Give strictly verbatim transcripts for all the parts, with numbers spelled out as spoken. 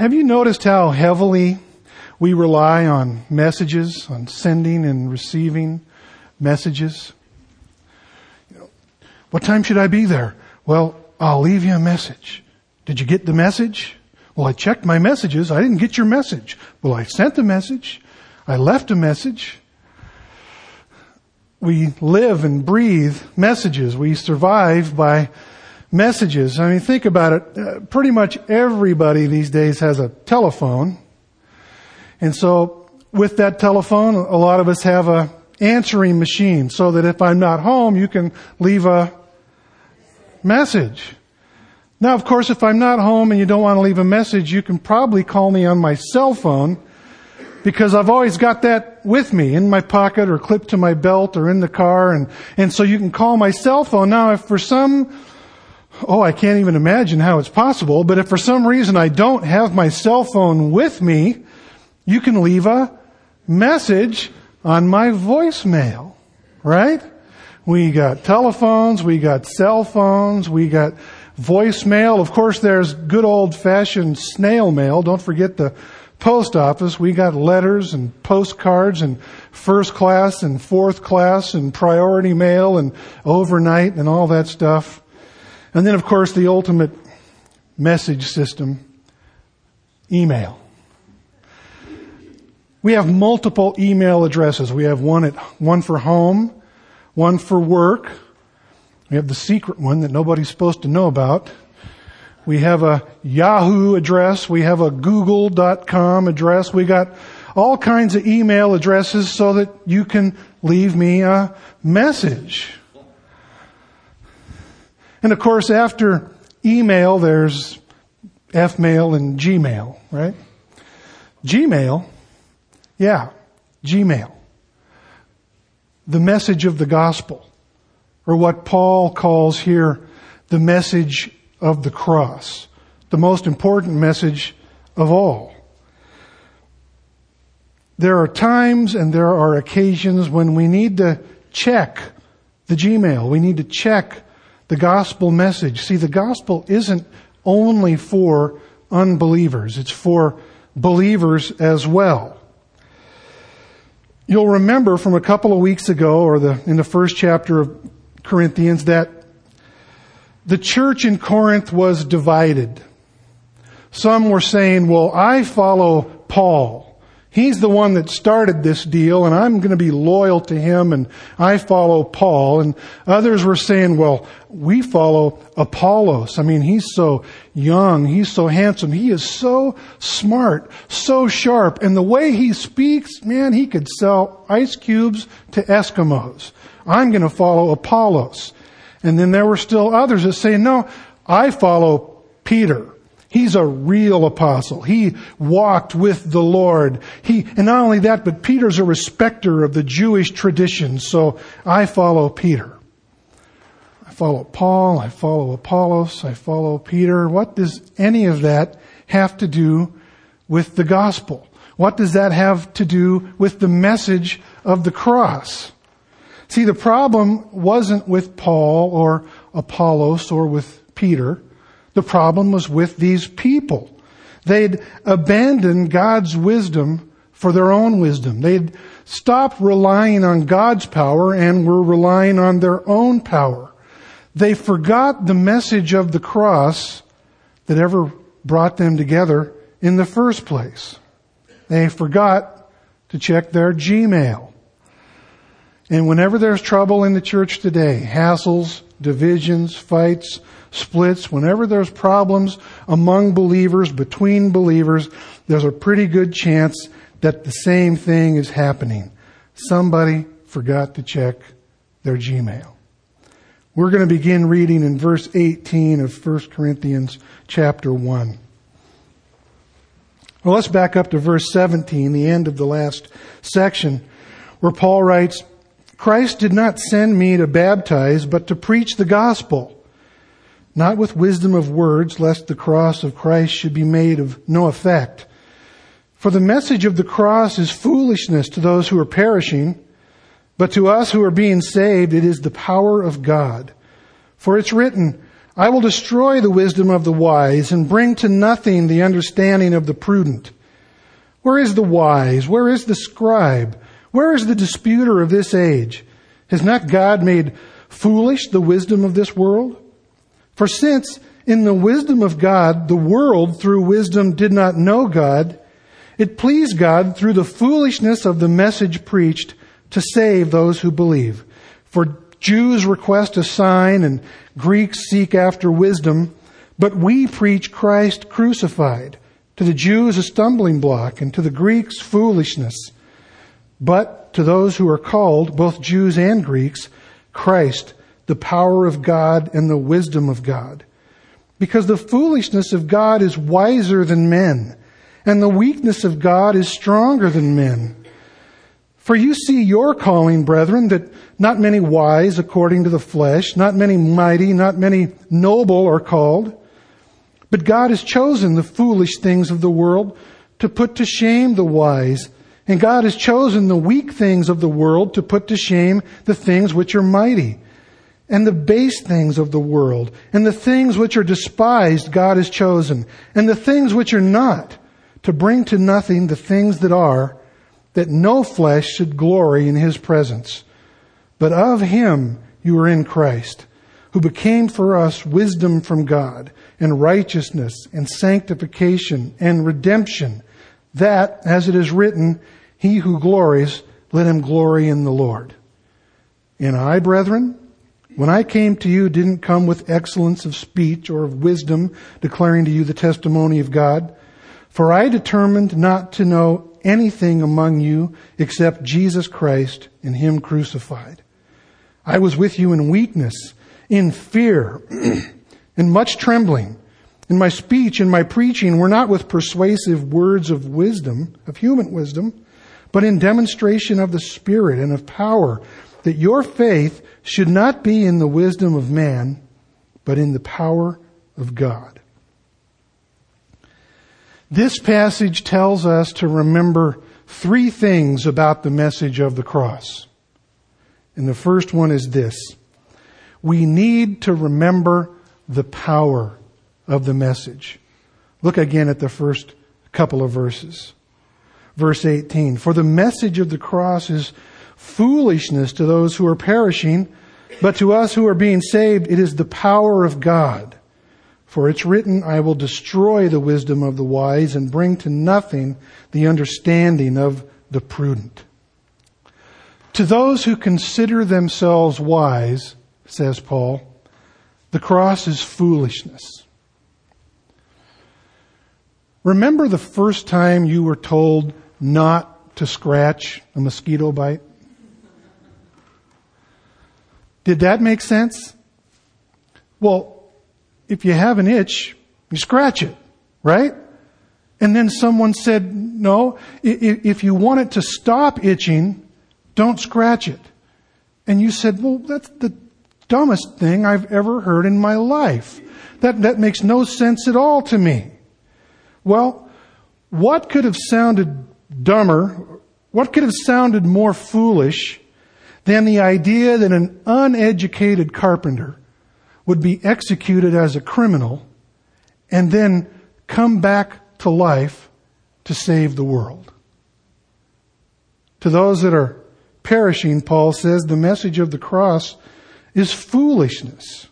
Have you noticed how heavily we rely on messages, on sending and receiving messages? You know, what time should I be there? Well, I'll leave you a message. Did you get the message? Well, I checked my messages. I didn't get your message. Well, I sent the message. I left a message. We live and breathe messages. We survive by messages. I mean, think about it. Uh, pretty much everybody these days has a telephone. And so with that telephone, a lot of us have a answering machine so that if I'm not home, you can leave a message. Now, of course, if I'm not home and you don't want to leave a message, you can probably call me on my cell phone because I've always got that with me in my pocket or clipped to my belt or in the car. And, and so you can call my cell phone. Now, if for some, oh, I can't even imagine how it's possible, but if for some reason I don't have my cell phone with me, you can leave a message on my voicemail, right? We got telephones, we got cell phones, we got voicemail. Of course, there's good old-fashioned snail mail. Don't forget the post office. We got letters and postcards and first class and fourth class and priority mail and overnight and all that stuff. And then, of course, the ultimate message system, email. We have multiple email addresses. We have one at one for home, one for work. We have the secret one that nobody's supposed to know about. We have a Yahoo address. We have a Google dot com address. We got all kinds of email addresses so that you can leave me a message. And of course, after email, there's F-mail and Gmail, right? Gmail, yeah, Gmail. The message of the gospel, or what Paul calls here the message of the cross, the most important message of all. There are times and there are occasions when we need to check the Gmail. We need to check the gospel message. See, the gospel isn't only for unbelievers. It's for believers as well. You'll remember from a couple of weeks ago, or the in the first chapter of Corinthians, that the church in Corinth was divided. Some were saying, well, I follow Paul. He's the one that started this deal, and I'm going to be loyal to him, and I follow Paul. And others were saying, well, we follow Apollos. I mean, he's so young, he's so handsome, he is so smart, so sharp. And the way he speaks, man, he could sell ice cubes to Eskimos. I'm going to follow Apollos. And then there were still others that say, no, I follow Peter. He's a real apostle. He walked with the Lord. He, and not only that, but Peter's a respecter of the Jewish tradition. So I follow Peter. I follow Paul. I follow Apollos. I follow Peter. What does any of that have to do with the gospel? What does that have to do with the message of the cross? See, the problem wasn't with Paul or Apollos or with Peter. The problem was with these people. They'd abandoned God's wisdom for their own wisdom. They'd stopped relying on God's power and were relying on their own power. They forgot the message of the cross that ever brought them together in the first place. They forgot to check their Gmail. And whenever there's trouble in the church today, hassles, divisions, fights, splits, whenever there's problems among believers, between believers, there's a pretty good chance that the same thing is happening. Somebody forgot to check their Gmail. We're going to begin reading in verse eighteen of First Corinthians chapter one. Well, let's back up to verse seventeen, the end of the last section, where Paul writes, Christ did not send me to baptize, but to preach the gospel, not with wisdom of words, lest the cross of Christ should be made of no effect. For the message of the cross is foolishness to those who are perishing, but to us who are being saved, it is the power of God. For it's written, I will destroy the wisdom of the wise and bring to nothing the understanding of the prudent. Where is the wise? Where is the scribe? Where is the disputer of this age? Has not God made foolish the wisdom of this world? For since in the wisdom of God, the world through wisdom did not know God, it pleased God through the foolishness of the message preached to save those who believe. For Jews request a sign and Greeks seek after wisdom, but we preach Christ crucified. To the Jews a stumbling block, and to the Greeks foolishness. But to those who are called, both Jews and Greeks, Christ, the power of God and the wisdom of God. Because the foolishness of God is wiser than men, and the weakness of God is stronger than men. For you see your calling, brethren, that not many wise according to the flesh, not many mighty, not many noble are called. But God has chosen the foolish things of the world to put to shame the wise. And God has chosen the weak things of the world to put to shame the things which are mighty. And the base things of the world, and the things which are despised God has chosen, and the things which are not, to bring to nothing the things that are, that no flesh should glory in His presence. But of Him you are in Christ, who became for us wisdom from God, and righteousness, and sanctification, and redemption, that, as it is written, he who glories, let him glory in the Lord. And I, brethren, when I came to you, didn't come with excellence of speech or of wisdom, declaring to you the testimony of God. For I determined not to know anything among you except Jesus Christ and Him crucified. I was with you in weakness, in fear, and much trembling. And my speech and my preaching were not with persuasive words of wisdom, of human wisdom, but in demonstration of the Spirit and of power, that your faith should not be in the wisdom of man, but in the power of God. This passage tells us to remember three things about the message of the cross. And the first one is this: we need to remember the power of the message. Look again at the first couple of verses. Verse eighteen, for the message of the cross is foolishness to those who are perishing, but to us who are being saved, it is the power of God. For it's written, I will destroy the wisdom of the wise and bring to nothing the understanding of the prudent. To those who consider themselves wise, says Paul, the cross is foolishness. Remember the first time you were told not to scratch a mosquito bite? Did that make sense? Well, if you have an itch, you scratch it, right? And then someone said, no, if you want it to stop itching, don't scratch it. And you said, well, that's the dumbest thing I've ever heard in my life. That, that makes no sense at all to me. Well, what could have sounded dumber, what could have sounded more foolish than the idea that an uneducated carpenter would be executed as a criminal and then come back to life to save the world? To those that are perishing, Paul says, the message of the cross is foolishness.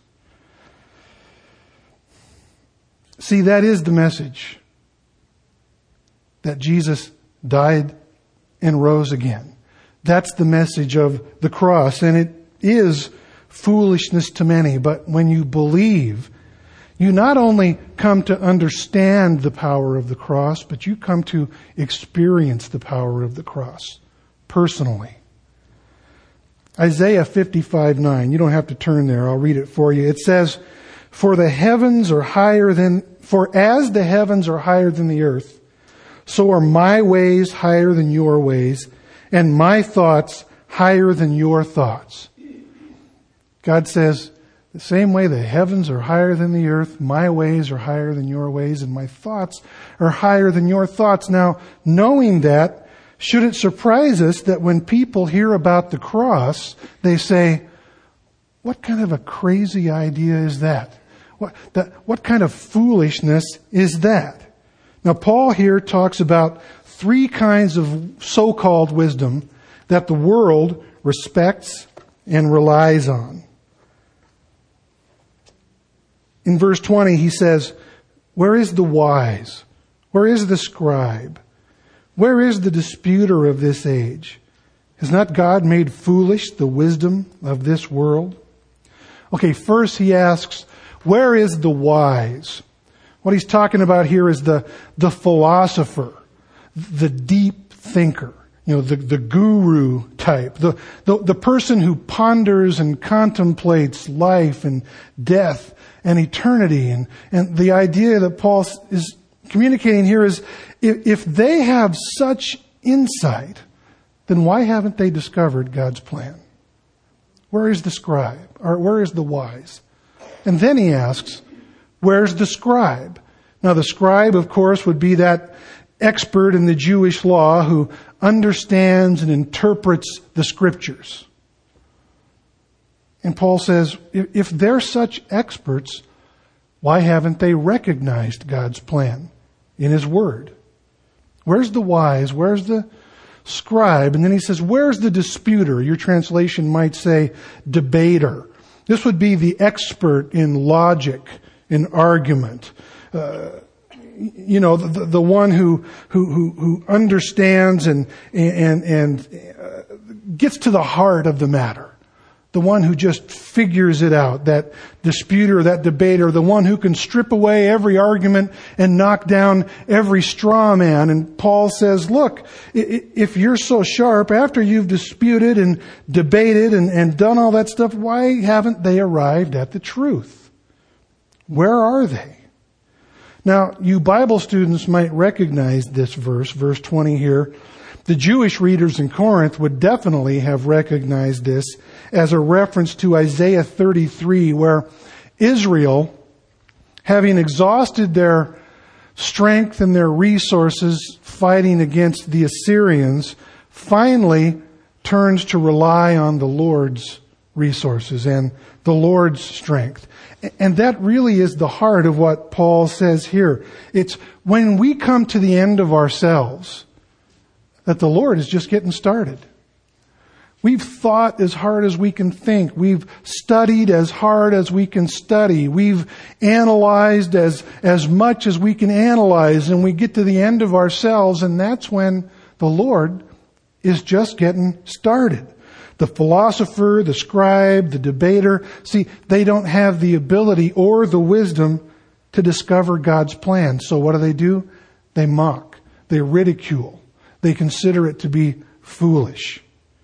See, that is the message. That Jesus died and rose again. That's the message of the cross. And it is foolishness to many. But when you believe, you not only come to understand the power of the cross, but you come to experience the power of the cross personally. Isaiah fifty-five nine. You don't have to turn there. I'll read it for you. It says, For the heavens are higher than, for as the heavens are higher than the earth, so are my ways higher than your ways, and my thoughts higher than your thoughts. God says, the same way the heavens are higher than the earth, my ways are higher than your ways, and my thoughts are higher than your thoughts. Now, knowing that, should it surprise us that when people hear about the cross, they say, what kind of a crazy idea is that? What, that, what kind of foolishness is that? Now, Paul here talks about three kinds of so-called wisdom that the world respects and relies on. In verse twenty, he says, "Where is the wise? Where is the scribe? Where is the disputer of this age? Has not God made foolish the wisdom of this world?" Okay, first he asks, where is the wise? What he's talking about here is the, the philosopher, the deep thinker, you know, the, the guru type, the, the, the person who ponders and contemplates life and death and eternity. And, and the idea that Paul is communicating here is if, if they have such insight, then why haven't they discovered God's plan? Where is the scribe? Or where is the wise? And then he asks, where's the scribe? Now the scribe, of course, would be that expert in the Jewish law who understands and interprets the scriptures. And Paul says, if they're such experts, why haven't they recognized God's plan in His Word? Where's the wise? Where's the scribe? And then he says, where's the disputer? Your translation might say debater. This would be the expert in logic, in argument. Uh, you know, the, the one who, who, who, who understands and, and, and uh, gets to the heart of the matter. The one who just figures it out, that disputer, that debater, the one who can strip away every argument and knock down every straw man. And Paul says, look, if you're so sharp, after you've disputed and debated and, and done all that stuff, why haven't they arrived at the truth? Where are they? Now, you Bible students might recognize this verse, verse twenty here. The Jewish readers in Corinth would definitely have recognized this as a reference to Isaiah thirty-three, where Israel, having exhausted their strength and their resources fighting against the Assyrians, finally turns to rely on the Lord's resources and the Lord's strength. And that really is the heart of what Paul says here. It's when we come to the end of ourselves that the Lord is just getting started. We've thought as hard as we can think. We've studied as hard as we can study. We've analyzed as, as much as we can analyze. And we get to the end of ourselves, and that's when the Lord is just getting started. The philosopher, the scribe, the debater, see, they don't have the ability or the wisdom to discover God's plan. So what do they do? They mock. They ridicule. They consider it to be foolish.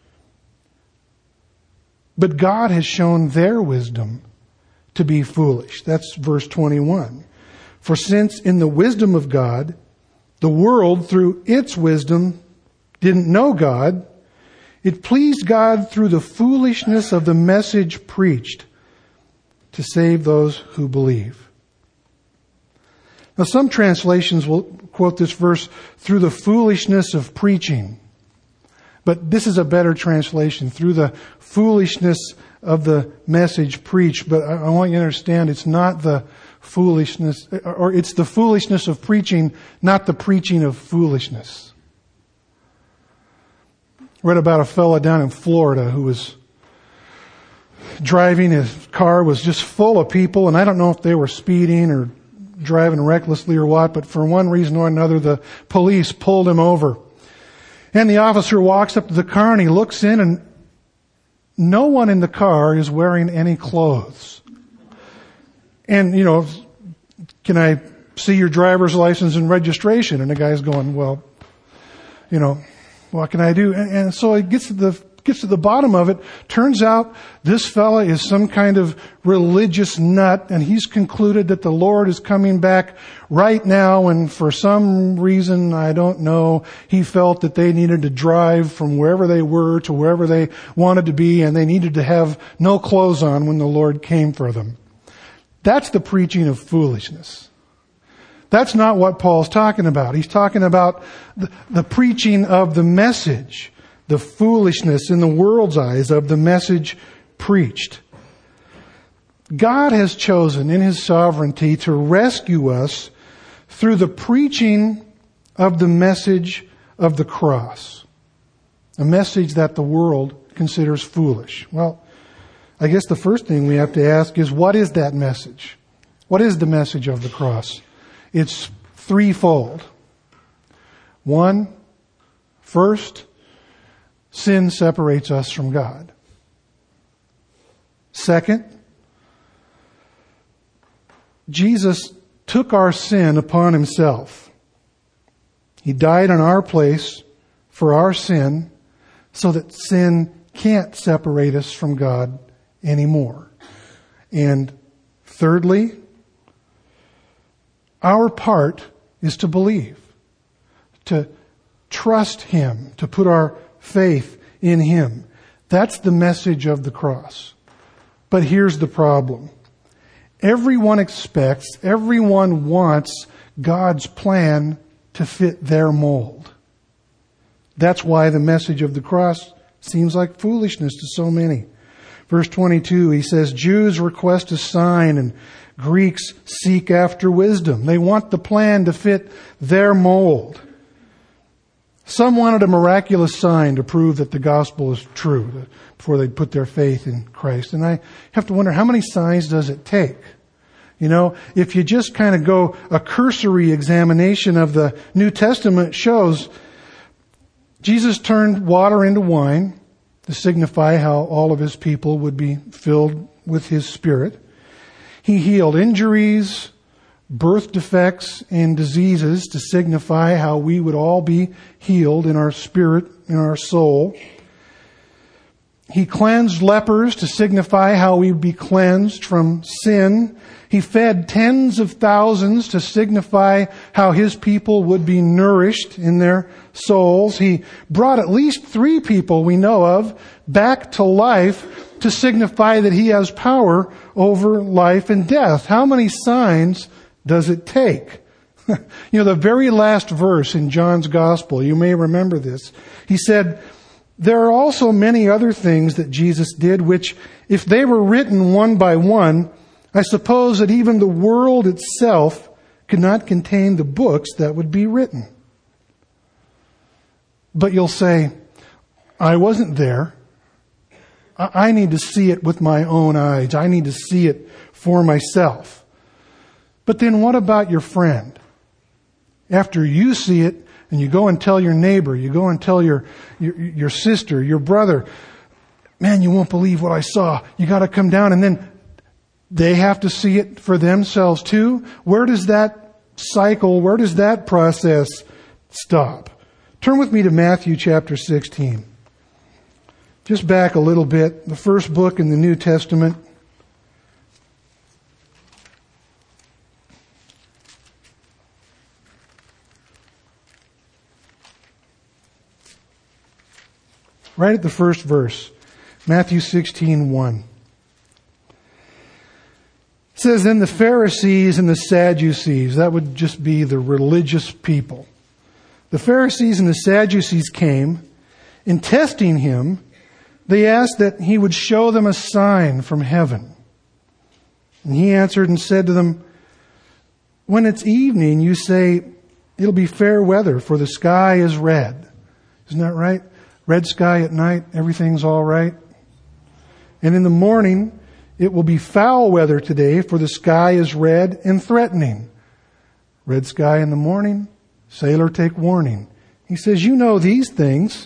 But God has shown their wisdom to be foolish. That's verse twenty-one. For since in the wisdom of God, the world through its wisdom didn't know God, it pleased God through the foolishness of the message preached to save those who believe. Now some translations will quote this verse through the foolishness of preaching. But this is a better translation, through the foolishness of the message preached. But I, I want you to understand it's not the foolishness, or it's the foolishness of preaching, not the preaching of foolishness. I read about a fellow down in Florida who was driving. His car was just full of people, and I don't know if they were speeding or driving recklessly or what, but for one reason or another, the police pulled him over. And the officer walks up to the car and he looks in, and no one in the car is wearing any clothes. And, you know, can I see your driver's license and registration? And the guy's going, well, you know, what can I do? And, and so it gets to the gets to the bottom of it. Turns out this fella is some kind of religious nut, and he's concluded that the Lord is coming back right now, and for some reason, I don't know, he felt that they needed to drive from wherever they were to wherever they wanted to be, and they needed to have no clothes on when the Lord came for them. That's the preaching of foolishness. That's not what Paul's talking about. He's talking about the, the preaching of the message, the foolishness in the world's eyes of the message preached. God has chosen in His sovereignty to rescue us through the preaching of the message of the cross. A message that the world considers foolish. Well, I guess the first thing we have to ask is, what is that message? What is the message of the cross? It's threefold. One, first, sin separates us from God. Second, Jesus took our sin upon Himself. He died in our place for our sin so that sin can't separate us from God anymore. And thirdly, our part is to believe, to trust Him, to put our faith in Him. That's the message of the cross. But here's the problem. Everyone expects, everyone wants God's plan to fit their mold. That's why the message of the cross seems like foolishness to so many. Verse twenty-two, he says, Jews request a sign and Greeks seek after wisdom. They want the plan to fit their mold. Some wanted a miraculous sign to prove that the gospel is true before they put their faith in Christ. And I have to wonder, how many signs does it take? You know, if you just kind of go a cursory examination of the New Testament, shows Jesus turned water into wine to signify how all of His people would be filled with His Spirit. He healed injuries, birth defects, and diseases to signify how we would all be healed in our spirit, in our soul. He cleansed lepers to signify how we would be cleansed from sin. He fed tens of thousands to signify how His people would be nourished in their souls. He brought at least three people we know of back to life to signify that He has power over life and death. How many signs does it take? You know, the very last verse in John's Gospel, you may remember this. He said, there are also many other things that Jesus did, which, if they were written one by one, I suppose that even the world itself could not contain the books that would be written. But you'll say, I wasn't there. I need to see it with my own eyes. I need to see it for myself. But then what about your friend? After you see it, and you go and tell your neighbor, you go and tell your, your, your sister, your brother, man, you won't believe what I saw. You got to come down, and then they have to see it for themselves too. Where does that cycle, where does that process stop? Turn with me to Matthew chapter sixteen. Just back a little bit, the first book in the New Testament. Right at the first verse, Matthew sixteen one. It says, then the Pharisees and the Sadducees, that would just be the religious people. The Pharisees and the Sadducees came, in testing Him, they asked that He would show them a sign from heaven. And He answered and said to them, when it's evening, you say, it'll be fair weather, for the sky is red. Isn't that right? Red sky at night, everything's all right. And in the morning, it will be foul weather today, for the sky is red and threatening. Red sky in the morning, sailor take warning. He says, you know these things.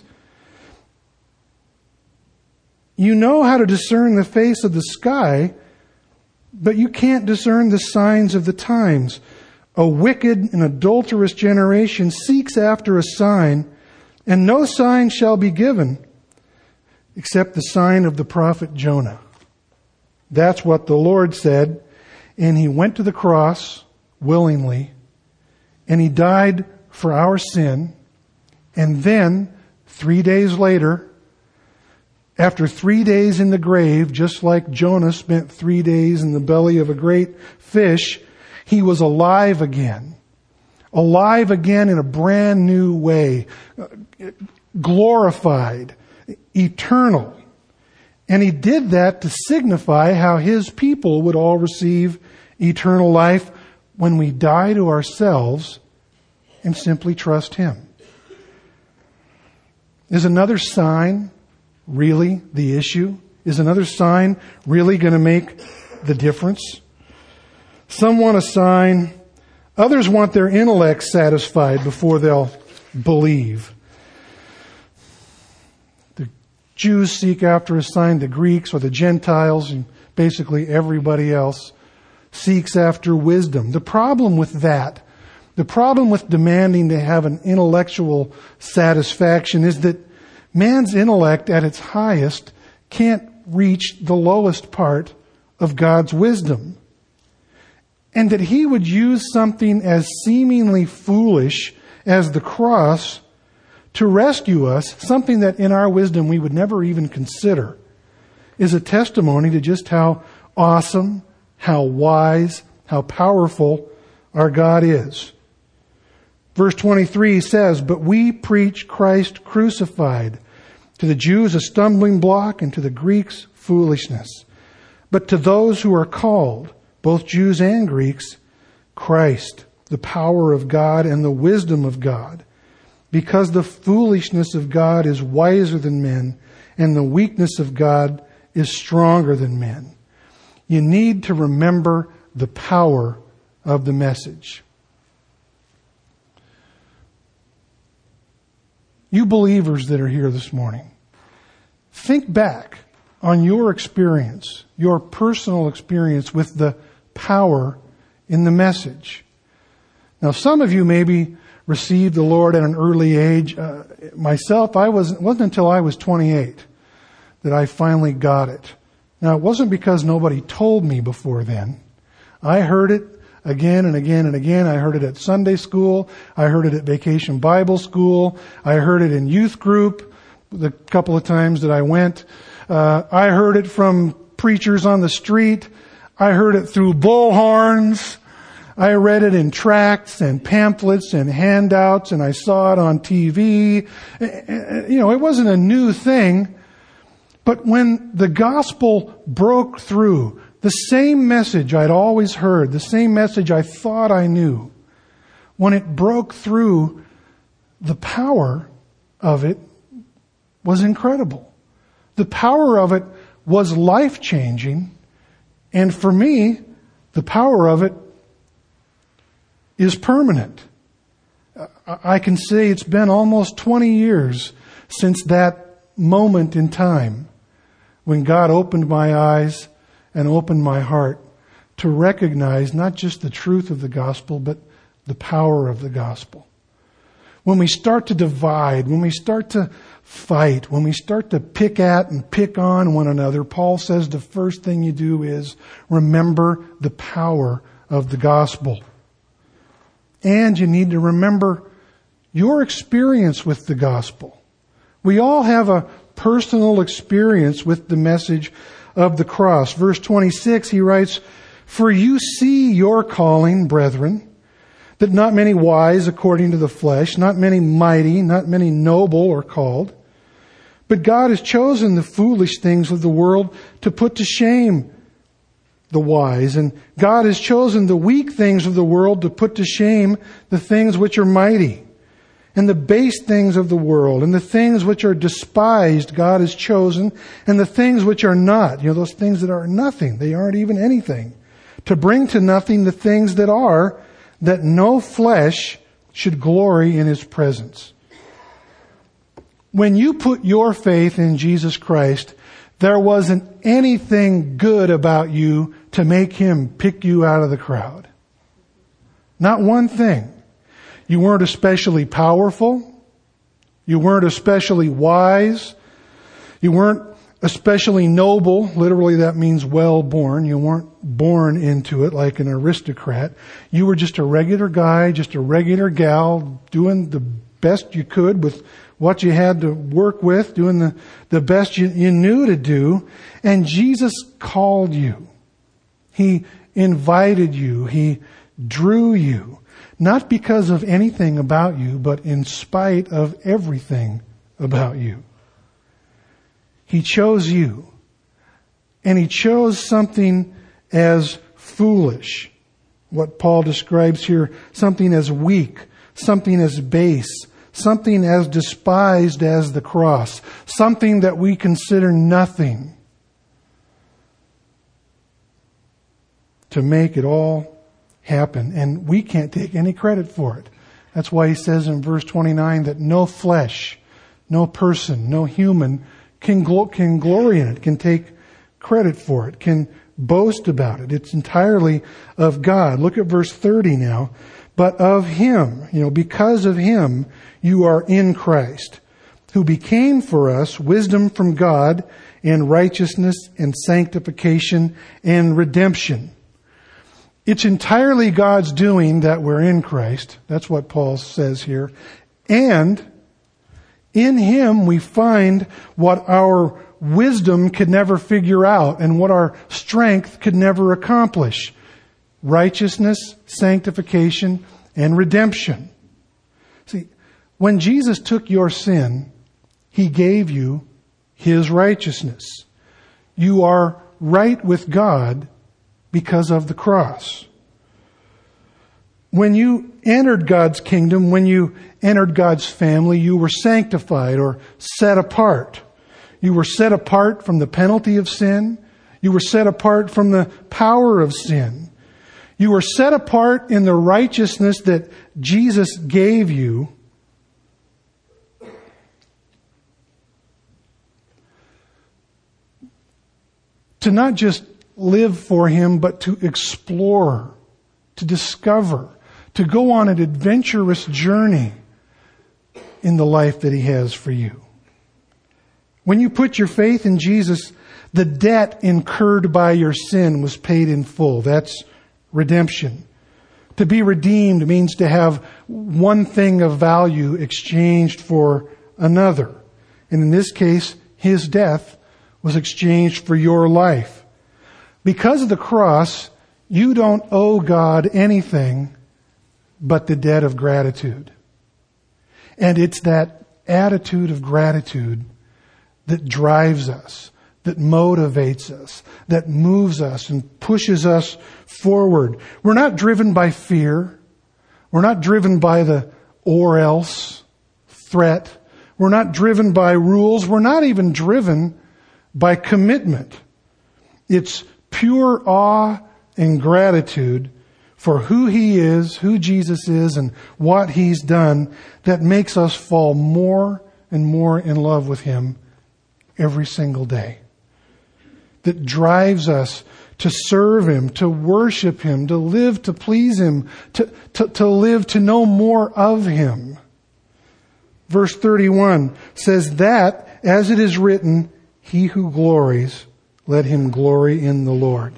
You know how to discern the face of the sky, but you can't discern the signs of the times. A wicked and adulterous generation seeks after a sign, and no sign shall be given except the sign of the prophet Jonah. That's what the Lord said. And He went to the cross willingly, and He died for our sin. And then, three days later, after three days in the grave, just like Jonah spent three days in the belly of a great fish, He was alive again. Alive again in a brand new way. Glorified. Eternal. And he did that to signify how his people would all receive eternal life when we die to ourselves and simply trust him. Is another sign really the issue? Is another sign really going to make the difference? Some want a sign. Others want their intellect satisfied before they'll believe. The Jews seek after a sign. The Greeks or the Gentiles and basically everybody else seeks after wisdom. The problem with that, the problem with demanding to have an intellectual satisfaction is that man's intellect at its highest can't reach the lowest part of God's wisdom. And that he would use something as seemingly foolish as the cross to rescue us, something that in our wisdom we would never even consider, is a testimony to just how awesome, how wise, how powerful our God is. Verse twenty-three says, "But we preach Christ crucified, to the Jews a stumbling block, and to the Greeks foolishness. But to those who are called, both Jews and Greeks, Christ, the power of God and the wisdom of God. Because the foolishness of God is wiser than men, and the weakness of God is stronger than men." You need to remember the power of the message. You believers that are here this morning, think back on your experience, your personal experience with the power in the message. Now, some of you maybe received the Lord at an early age. Uh, myself, I was, it wasn't until I was twenty-eight that I finally got it. Now, it wasn't because nobody told me before then. I heard it again and again and again. I heard it at Sunday school. I heard it at Vacation Bible School. I heard it in youth group the couple of times that I went. Uh, I heard it from preachers on the street. I heard it through bullhorns. I read it in tracts and pamphlets and handouts, and I saw it on T V. You know, it wasn't a new thing. But when the gospel broke through, the same message I'd always heard, the same message I thought I knew, when it broke through, the power of it was incredible. The power of it was life-changing. And for me, the power of it is permanent. I can say it's been almost twenty years since that moment in time when God opened my eyes and opened my heart to recognize not just the truth of the gospel, but the power of the gospel. When we start to divide, when we start to fight, when we start to pick at and pick on one another, Paul says the first thing you do is remember the power of the gospel. And you need to remember your experience with the gospel. We all have a personal experience with the message of the cross. Verse twenty-six, he writes, "For you see your calling, brethren, that not many wise according to the flesh, not many mighty, not many noble are called. But God has chosen the foolish things of the world to put to shame the wise. And God has chosen the weak things of the world to put to shame the things which are mighty. And the base things of the world, and the things which are despised, God has chosen, and the things which are not, you know, those things that are nothing, they aren't even anything, to bring to nothing the things that are, that no flesh should glory in His presence." When you put your faith in Jesus Christ, there wasn't anything good about you to make Him pick you out of the crowd. Not one thing. You weren't especially powerful. You weren't especially wise. You weren't especially noble. Literally, that means well-born. You weren't born into it like an aristocrat. You were just a regular guy, just a regular gal, doing the best you could with what you had to work with, doing the, the best you, you knew to do. And Jesus called you. He invited you. He drew you. Not because of anything about you, but in spite of everything about you. He chose you And he chose something as foolish, what Paul describes here, something as weak, something as base, something as despised as the cross, something that we consider nothing, to make it all happen. And we can't take any credit for it. That's why he says in verse twenty-nine that no flesh, no person, no human can, glo- can glory in it, can take credit for it, can boast about it. It's entirely of God. Look at verse thirty now. But of Him, you know, because of Him, you are in Christ, who became for us wisdom from God and righteousness and sanctification and redemption. It's entirely God's doing that we're in Christ. That's what Paul says here. And in Him we find what our wisdom could never figure out and what our strength could never accomplish. Righteousness, sanctification, and redemption. See, when Jesus took your sin, He gave you His righteousness. You are right with God because of the cross. When you entered God's kingdom, when you entered God's family, you were sanctified or set apart. You were set apart from the penalty of sin. You were set apart from the power of sin. You were set apart in the righteousness that Jesus gave you. To not just live for Him, but to explore, to discover, to go on an adventurous journey in the life that He has for you. When you put your faith in Jesus, the debt incurred by your sin was paid in full. That's redemption. To be redeemed means to have one thing of value exchanged for another. And in this case, His death was exchanged for your life. Because of the cross, you don't owe God anything but the debt of gratitude. And it's that attitude of gratitude that drives us, that motivates us, that moves us and pushes us forward. We're not driven by fear. We're not driven by the or else threat. We're not driven by rules. We're not even driven by commitment. It's pure awe and gratitude for who He is, who Jesus is, and what He's done that makes us fall more and more in love with Him every single day. That drives us to serve Him, to worship Him, to live to please Him, to, to, to live to know more of Him. Verse thirty-one says that, as it is written, He who glories, let him glory in the Lord.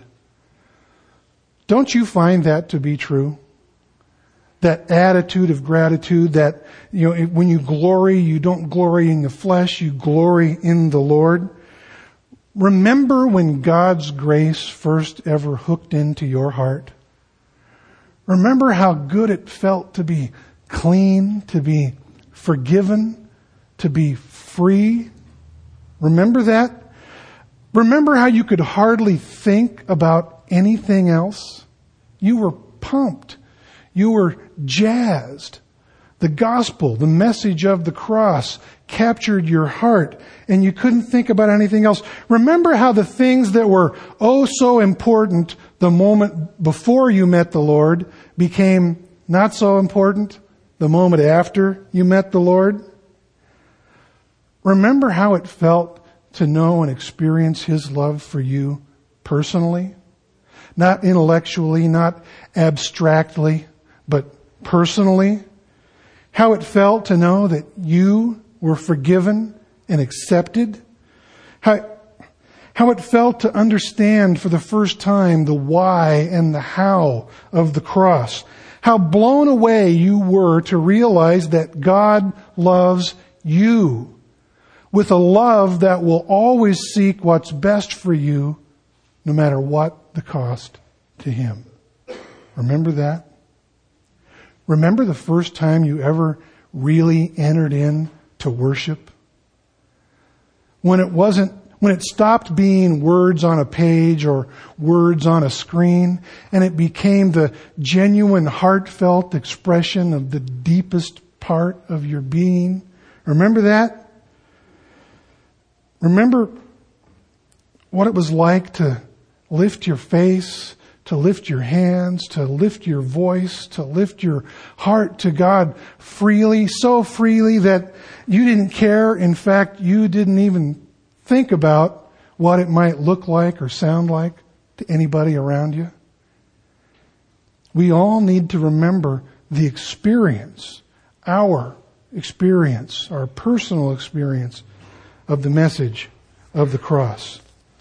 Don't you find that to be true? That attitude of gratitude, that, you know, when you glory, you don't glory in the flesh, you glory in the Lord. Remember when God's grace first ever hooked into your heart? Remember how good it felt to be clean, to be forgiven, to be free? Remember that? Remember how you could hardly think about anything else? You were pumped. You were jazzed. The gospel, the message of the cross, captured your heart, and you couldn't think about anything else. Remember how the things that were oh so important the moment before you met the Lord became not so important the moment after you met the Lord? Remember how it felt to know and experience His love for you personally? Not intellectually, not abstractly, but personally. How it felt to know that you were forgiven and accepted. How, how it felt to understand for the first time the why and the how of the cross. How blown away you were to realize that God loves you with a love that will always seek what's best for you, no matter what the cost to Him. Remember that? Remember the first time you ever really entered in to worship? When it wasn't when it stopped being words on a page or words on a screen, and it became the genuine, heartfelt expression of the deepest part of your being. Remember that? Remember what it was like to lift your face, to lift your hands, to lift your voice, to lift your heart to God freely, so freely that you didn't care. In fact, you didn't even think about what it might look like or sound like to anybody around you. We all need to remember the experience, our experience, our personal experience of the message of the cross.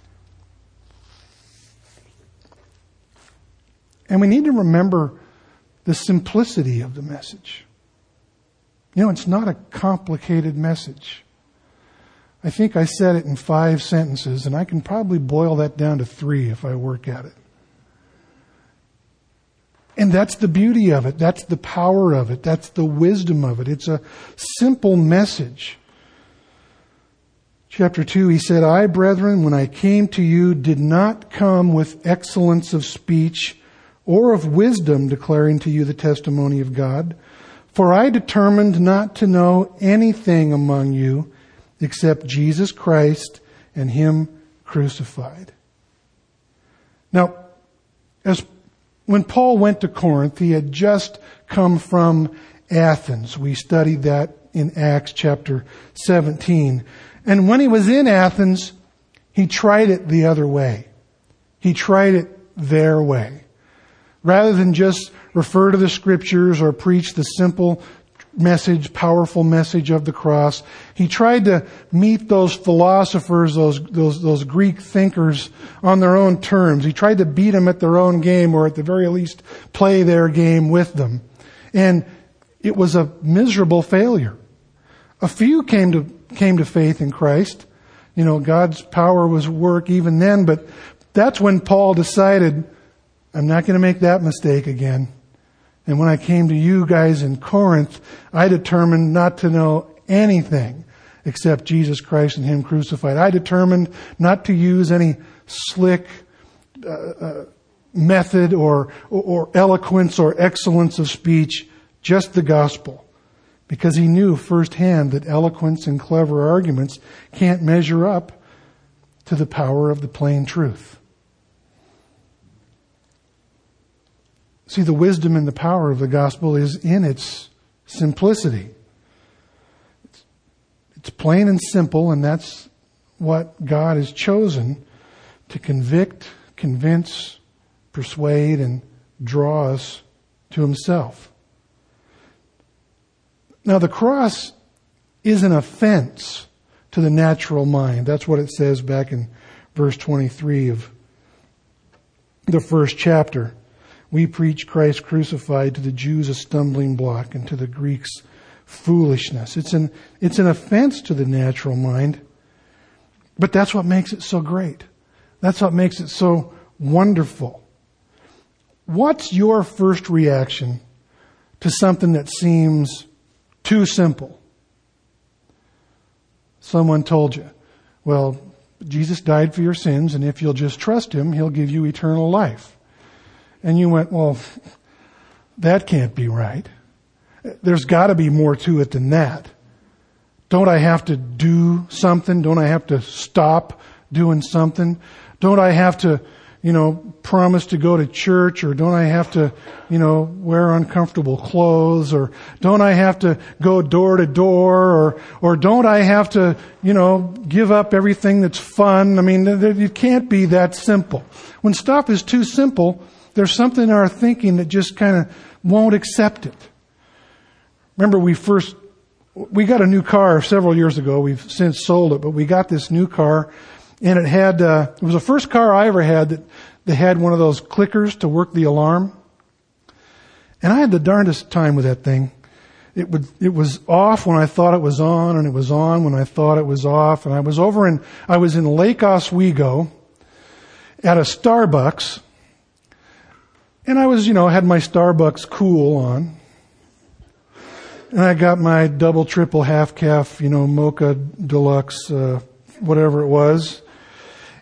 And we need to remember the simplicity of the message. You know, it's not a complicated message. I think I said it in five sentences, and I can probably boil that down to three if I work at it. And that's the beauty of it. That's the power of it. That's the wisdom of it. It's a simple message. Chapter two, he said, I, brethren, when I came to you, did not come with excellence of speech or of wisdom, declaring to you the testimony of God. For I determined not to know anything among you except Jesus Christ and Him crucified. Now, as when Paul went to Corinth, he had just come from Athens. We studied that in Acts chapter seventeen. And when he was in Athens, he tried it the other way. He tried it their way. Rather than just refer to the scriptures or preach the simple message, powerful message of the cross, he tried to meet those philosophers, those, those, those Greek thinkers on their own terms. He tried to beat them at their own game, or at the very least play their game with them. And it was a miserable failure. A few came to, came to faith in Christ. You know, God's power was at work even then, but that's when Paul decided, I'm not going to make that mistake again. And when I came to you guys in Corinth, I determined not to know anything except Jesus Christ and Him crucified. I determined not to use any slick uh, uh, method or, or, or eloquence or excellence of speech, just the gospel. Because he knew firsthand that eloquence and clever arguments can't measure up to the power of the plain truth. See, the wisdom and the power of the gospel is in its simplicity. It's, it's plain and simple, and that's what God has chosen to convict, convince, persuade, and draw us to Himself. Now, the cross is an offense to the natural mind. That's what it says back in verse twenty-three of the first chapter. We preach Christ crucified, to the Jews a stumbling block, and to the Greeks foolishness. It's an, it's an offense to the natural mind, but that's what makes it so great. That's what makes it so wonderful. What's your first reaction to something that seems too simple? Someone told you, well, Jesus died for your sins, and if you'll just trust Him, He'll give you eternal life. And you went, well, that can't be right. There's got to be more to it than that. Don't I have to do something? Don't I have to stop doing something? Don't I have to, you know, promise to go to church? Or don't I have to, you know, wear uncomfortable clothes? Or don't I have to go door to door? Or, or don't I have to, you know, give up everything that's fun? I mean, it can't be that simple. When stuff is too simple, there's something in our thinking that just kind of won't accept it. Remember, we first, we got a new car several years ago. We've since sold it, but we got this new car, and it had, uh, it was the first car I ever had that, that had one of those clickers to work the alarm. And I had the darndest time with that thing. It would, it was off when I thought it was on, and it was on when I thought it was off. And I was over in, I was in Lake Oswego at a Starbucks. And I was, you know, had my Starbucks Cool on. And I got my double, triple, half calf, you know, mocha deluxe, uh, whatever it was.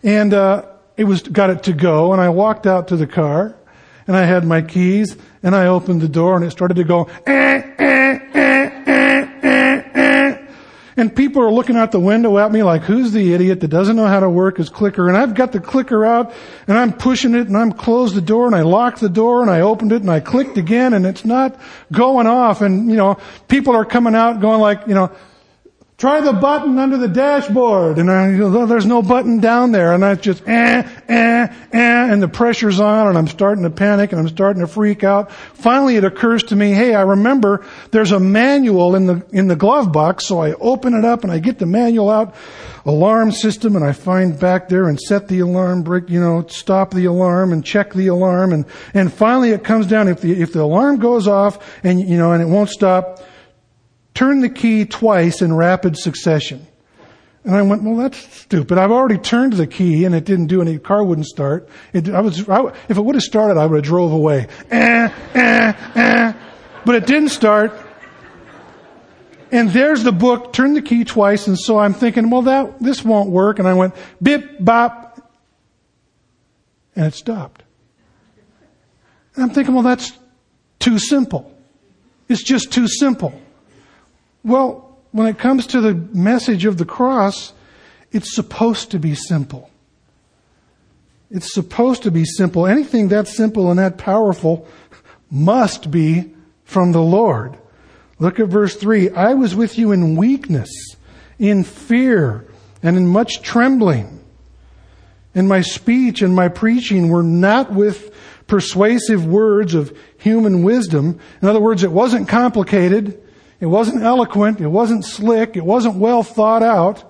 And uh, it was got it to go, and I walked out to the car, and I had my keys, and I opened the door, and it started to go, eh, eh, eh, eh, eh, eh. And people are looking out the window at me like, who's the idiot that doesn't know how to work his clicker? And I've got the clicker out, and I'm pushing it, and I'm closed the door, and I locked the door, and I opened it, and I clicked again, and it's not going off. And, you know, people are coming out going like, you know, try the button under the dashboard. And I, you know, there's no button down there. And I just, eh, eh, eh, and the pressure's on, and I'm starting to panic, and I'm starting to freak out. Finally, it occurs to me, hey, I remember there's a manual in the, in the glove box. So I open it up, and I get the manual out, alarm system, and I find back there and set the alarm, break, you know, stop the alarm and check the alarm. And, and finally it comes down. If the, if the alarm goes off and, you know, and it won't stop, turn the key twice in rapid succession. And I went, well, that's stupid. I've already turned the key and it didn't do any, the car wouldn't start. It, I was, I, if it would have started, I would have drove away. Eh, eh, eh. But it didn't start. And there's the book, turn the key twice. And so I'm thinking, well, that, this won't work. And I went, bip, bop. And it stopped. And I'm thinking, well, that's too simple. It's just too simple. Well, when it comes to the message of the cross, it's supposed to be simple. It's supposed to be simple. Anything that simple and that powerful must be from the Lord. Look at verse three. I was with you in weakness, in fear, and in much trembling. And my speech and my preaching were not with persuasive words of human wisdom. In other words, it wasn't complicated. It wasn't eloquent. It wasn't slick. It wasn't well thought out.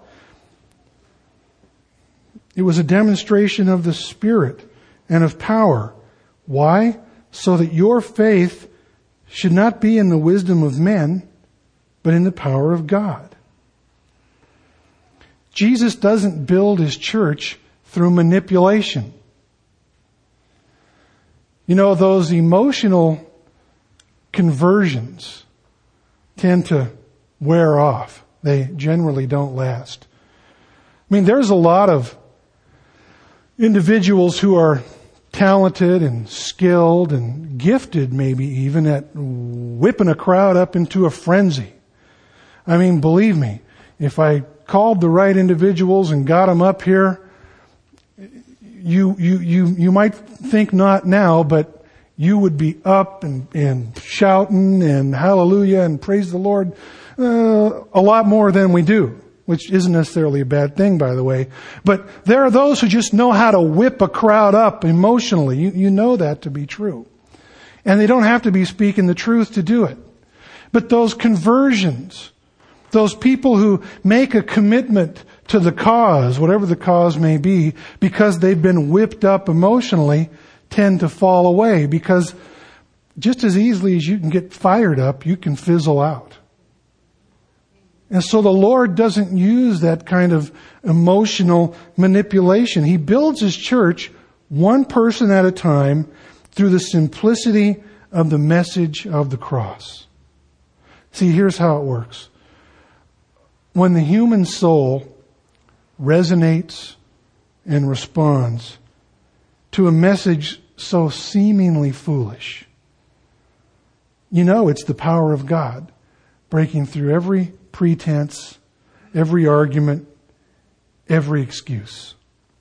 It was a demonstration of the Spirit and of power. Why? So that your faith should not be in the wisdom of men, but in the power of God. Jesus doesn't build His church through manipulation. You know, those emotional conversions tend to wear off. They generally don't last. I mean, there's a lot of individuals who are talented and skilled and gifted, maybe even, at whipping a crowd up into a frenzy. I mean, believe me, if I called the right individuals and got them up here, you you you you might think not now, but you would be up and, and shouting and hallelujah and praise the Lord uh, a lot more than we do, which isn't necessarily a bad thing, by the way. But there are those who just know how to whip a crowd up emotionally. You, you know that to be true. And they don't have to be speaking the truth to do it. But those conversions, those people who make a commitment to the cause, whatever the cause may be, because they've been whipped up emotionally, tend to fall away, because just as easily as you can get fired up, you can fizzle out. And so the Lord doesn't use that kind of emotional manipulation. He builds His church one person at a time through the simplicity of the message of the cross. See, here's how it works. When the human soul resonates and responds to a message so seemingly foolish, you know it's the power of God breaking through every pretense, every argument, every excuse.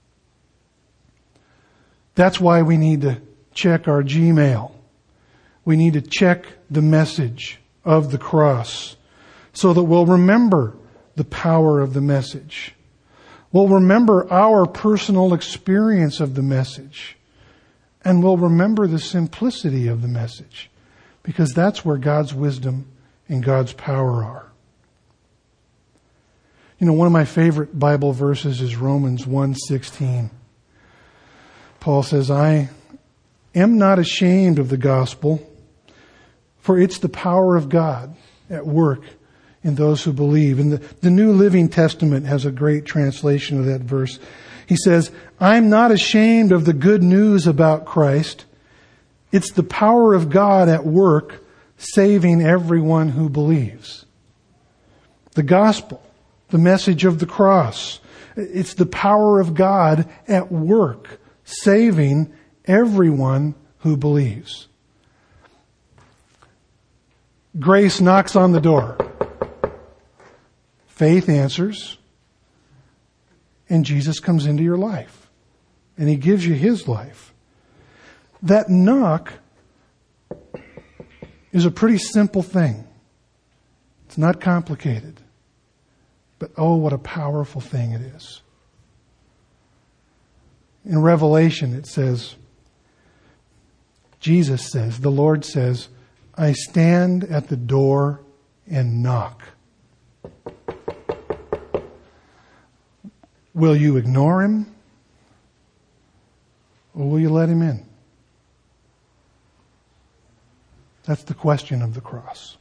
That's why we need to check our Gmail. We need to check the message of the cross so that we'll remember the power of the message. We'll remember our personal experience of the message. And we'll remember the simplicity of the message, because that's where God's wisdom and God's power are. You know, one of my favorite Bible verses is Romans one sixteen. Paul says, I am not ashamed of the gospel, for it's the power of God at work in those who believe. And the, the New Living Testament has a great translation of that verse. He says, I'm not ashamed of the good news about Christ. It's the power of God at work, saving everyone who believes. The gospel, the message of the cross, It's the power of God at work, saving everyone who believes. Grace knocks on the door. Faith answers. And Jesus comes into your life. And He gives you His life. That knock is a pretty simple thing. It's not complicated. But oh, what a powerful thing it is. In Revelation it says, Jesus says, the Lord says, I stand at the door and knock. Will you ignore Him? Or will you let Him in? That's the question of the cross.